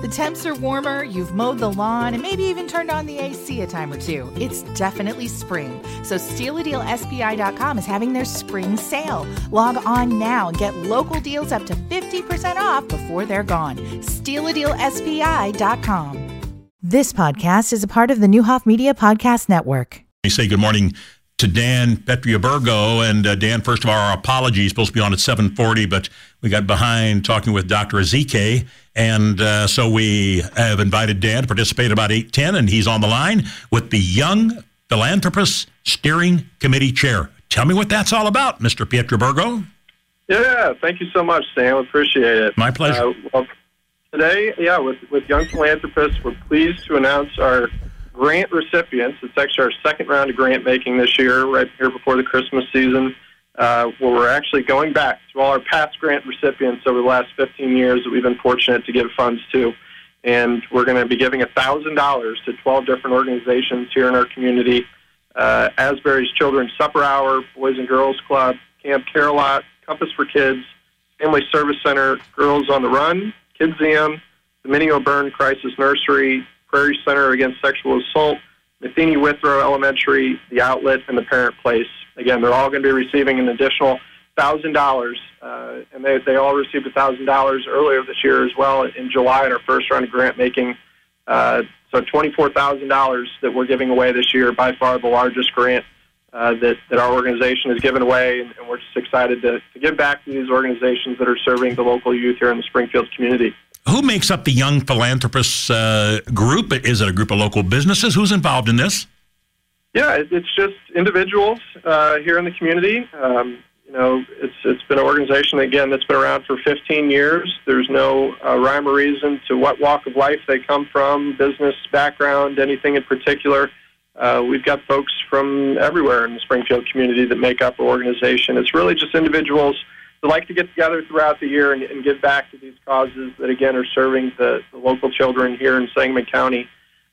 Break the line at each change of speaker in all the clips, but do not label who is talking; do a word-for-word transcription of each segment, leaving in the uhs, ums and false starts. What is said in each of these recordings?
The temps are warmer, you've mowed the lawn, and maybe even turned on the A C a time or two. It's definitely spring. So Steal a Deal S P I dot com is having their spring sale. Log on now and get local deals up to fifty percent off before they're gone. Steal a Deal S P I dot com. This podcast is a part of the Newhoff Media Podcast Network.
We say good morning to Dan Pietroburgo. And uh, Dan, first of all, our apologies. Supposed to be on at seven forty, but we got behind talking with Doctor Ezike. And uh, so we have invited Dan to participate about eight ten, and he's on the line with the Young Philanthropist Steering Committee Chair. Tell me what that's all about, Mister Pietroburgo.
Yeah, thank you so much, Sam. Appreciate it.
My pleasure.
Uh, well, today, yeah, with, with Young Philanthropists, we're pleased to announce our grant recipients. It's actually our second round of grant making this year, right here before the Christmas season, uh, where we're actually going back to all our past grant recipients over the last fifteen years that we've been fortunate to give funds to. And we're going to be giving one thousand dollars to twelve different organizations here in our community. Uh, Asbury's Children's Supper Hour, Boys and Girls Club, Camp Carolot, Compass for Kids, Family Service Center, Girls on the Run, Kidsium, the Minnie O'Byrne Crisis Nursery, Prairie Center Against Sexual Assault, Matheny Withrow Elementary, The Outlet, and the Parent Place. Again, they're all going to be receiving an additional one thousand dollars, uh, and they, they all received one thousand dollars earlier this year as well in July in our first round of grant making. Uh, so twenty-four thousand dollars that we're giving away this year, by far the largest grant uh, that, that our organization has given away, and, and we're just excited to, to give back to these organizations that are serving the local youth here in the Springfield community.
Who makes up the Young Philanthropists uh, group? Is it a group of local businesses? Who's involved in this?
Yeah, it, it's just individuals uh, here in the community. Um, you know, it's it's been an organization, again, that's been around for fifteen years. There's no uh, rhyme or reason to what walk of life they come from, business background, anything in particular. Uh, we've got folks from everywhere in the Springfield community that make up our organization. It's really just individuals that like to get together throughout the year and, and give back to these causes that, again, are serving the, the local children here in Sangamon County.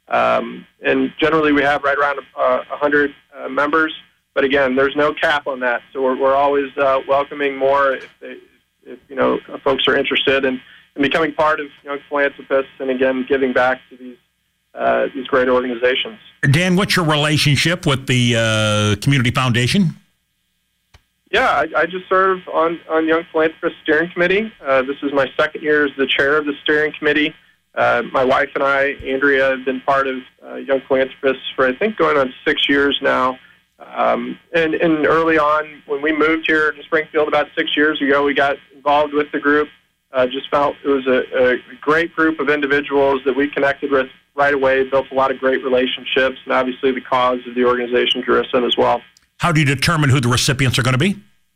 Um, and generally we have right around uh, one hundred uh, members, but again, there's no cap on that. So we're, we're always uh, welcoming more if, they, if you know folks are interested in, in becoming part of Young Philanthropists and, again, giving back to these uh, these great organizations.
Dan, what's your relationship with the uh, Community Foundation?
Yeah, I, I just serve on, on Young Philanthropist Steering Committee. Uh, this is my second year as the chair of the steering committee. Uh, my wife and I, Andrea, have been part of uh, Young Philanthropists for, I think, going on six years now. Um, and, and early on, when we moved here to Springfield about six years ago, we got involved with the group. Uh, just felt it was a, a great group of individuals that we connected with right away, built a lot of great relationships, and obviously the cause of the organization drew us in as well.
How do you determine who the recipients are going to be?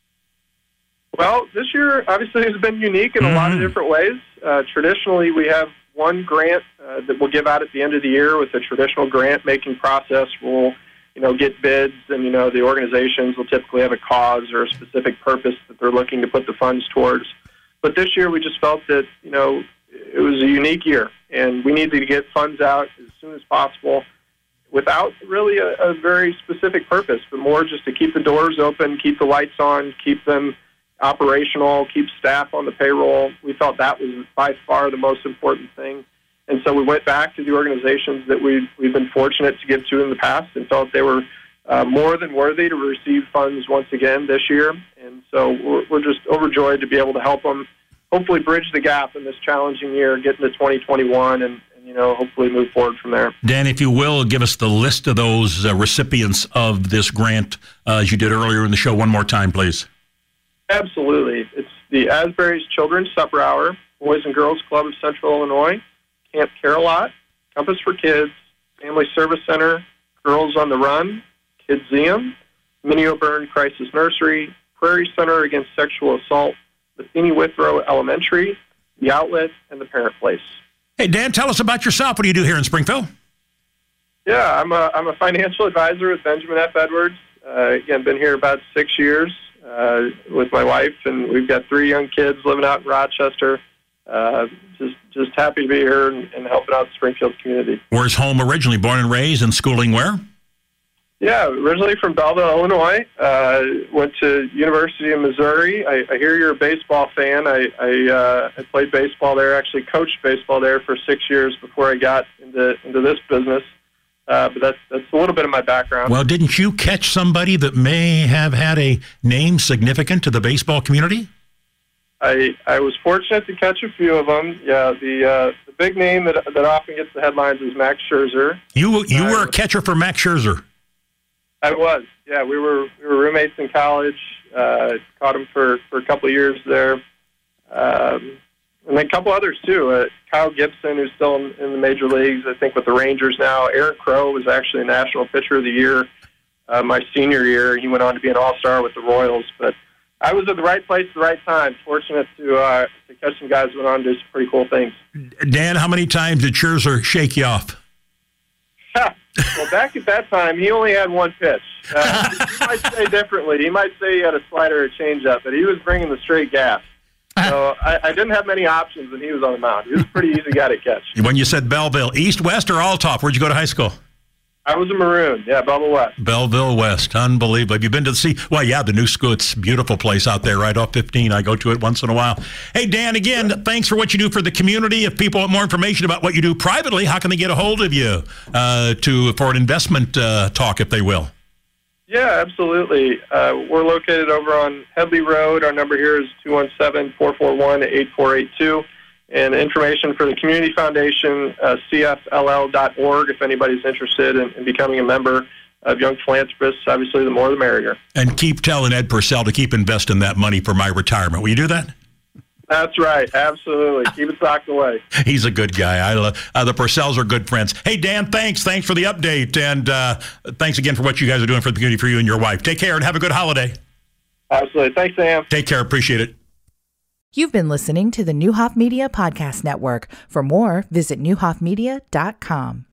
Well, this year obviously has been unique in a mm-hmm. lot of different ways. Uh, traditionally, we have one grant uh, that we'll give out at the end of the year with the traditional grant-making process. We'll, you know, get bids, and, you know, the organizations will typically have a cause or a specific purpose that they're looking to put the funds towards. But this year we just felt that, you know, it was a unique year, and we needed to get funds out as soon as possible without really a, a very specific purpose, but more just to keep the doors open, keep the lights on, keep them operational, keep staff on the payroll. We felt that was by far the most important thing. And so we went back to the organizations that we've, we've been fortunate to give to in the past and felt they were uh, more than worthy to receive funds once again this year. And so we're, we're just overjoyed to be able to help them hopefully bridge the gap in this challenging year, get into twenty twenty-one, and, and you know, hopefully move forward from there.
Dan, if you will, give us the list of those uh, recipients of this grant, uh, as you did earlier in the show, one more time, please.
Absolutely. It's the Asbury's Children's Supper Hour, Boys and Girls Club of Central Illinois, Camp Carolot, Compass for Kids, Family Service Center, Girls on the Run, Kidsium, Minnie O'Byrne Crisis Nursery, Prairie Center Against Sexual Assault, Matheny Withrow Elementary, The Outlet, and the Parent Place.
Hey, Dan, tell us about yourself. What do you do here in Springfield?
Yeah, I'm a, I'm a financial advisor with Benjamin F. Edwards. Uh, again, been here about six years. Uh, with my wife, and we've got three young kids living out in Rochester. Uh, just just happy to be here and, and helping out the Springfield community.
Where's home originally? Born and raised and schooling where?
Yeah, originally from Belleville, Illinois. Uh, went to University of Missouri. I, I hear you're a baseball fan. I I, uh, I played baseball there. Actually, coached baseball there for six years before I got into into this business. Uh, but that's that's a little bit of my background.
Well, didn't you catch somebody that may have had a name significant to the baseball community?
I I was fortunate to catch a few of them. Yeah, the uh, the big name that that often gets the headlines is Max Scherzer.
You you
uh,
were a catcher for Max Scherzer.
I was. Yeah, we were we were roommates in college. Uh, caught him for, for a couple of years there, um, and then a couple others too. Uh, Kyle Gibson, who's still in, in the major leagues, I think with the Rangers now. Aaron Crow was actually a National Pitcher of the Year uh, my senior year. He went on to be an All-Star with the Royals, but I was at the right place at the right time. Fortunate to uh, to catch some guys who went on to do some pretty cool things.
Dan, how many times did Scherzer shake you off?
Well, back at that time, he only had one pitch. Uh, he might say differently. He might say he had a slider or a changeup, but he was bringing the straight gas. So I, I didn't have many options when he was on the mound. He was a pretty easy guy to catch.
When you said Belleville, East, West, or Althoff, where'd you go to high school?
I was a Maroon. Yeah, Belleville West.
Belleville West. Unbelievable. Have you been to the sea? Well, yeah, the new school. It's a beautiful place out there right off fifteen. I go to it once in a while. Hey, Dan, again, thanks for what you do for the community. If people want more information about what you do privately, how can they get a hold of you uh, to for an investment uh, talk, if they will?
Yeah, absolutely. Uh, we're located over on Headley Road. Our number here is two one seven, four four one, eight four eight two. And information for the Community Foundation, uh, C F L L dot org, if anybody's interested in, in becoming a member of Young Philanthropists. Obviously, the more the merrier.
And keep telling Ed Purcell to keep investing that money for my retirement. Will you do that?
That's right. Absolutely. Keep it socked away.
He's a good guy. I love uh, the Purcells are good friends. Hey, Dan, thanks. Thanks for the update. And uh, thanks again for what you guys are doing for the community, for you and your wife. Take care and have a good holiday.
Absolutely. Thanks, Sam.
Take care. Appreciate it.
You've been listening to the Neuhoff Media Podcast Network. For more, visit neuhoff media dot com.